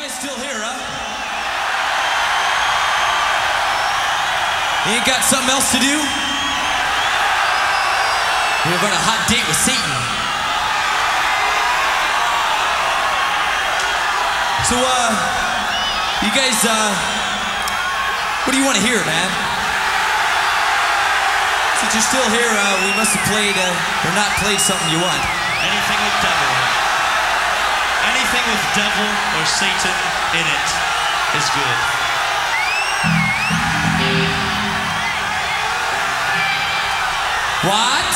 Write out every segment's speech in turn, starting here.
guys still here, huh? You ain't got something else to do? We're on a hot date with Satan. So, you guys, what do you want to hear, man? Since you're still here, we must have played, or not played something you want. Anything with devil. Anything with devil or Satan in it is good. What?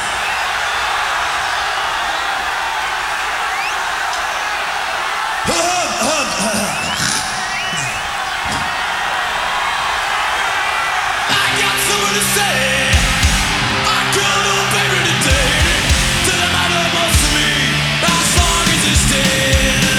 I got something to say. I got a baby today. Doesn't matter much to me as long as it's dead.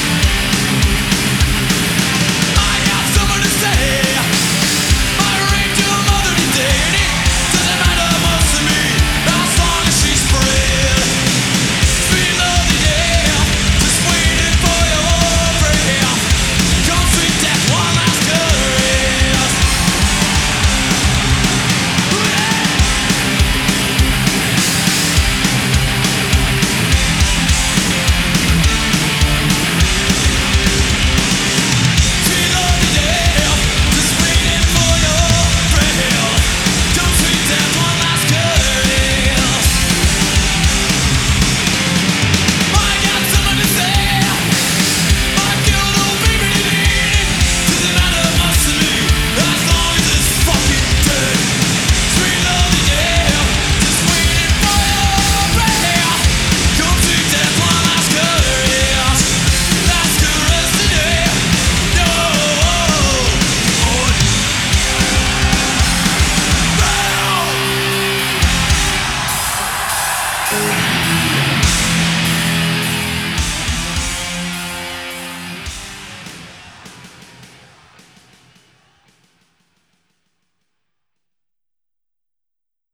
I got something to say. I raped your mother today. Doesn't matter much to me as long as she's spread. Sweet love, yeah, just waiting for your breath. Come sweet death, one last caress. Sweet love, yeah, just waiting for your breath. Come sweet death, one last caress. I got something to say. I killed a baby today. Doesn't matter much to me as long as it's fucking dead. Sweet love, yeah, just waiting for your breath. Come sweet death, one last caress. Last caress today. No. Oh.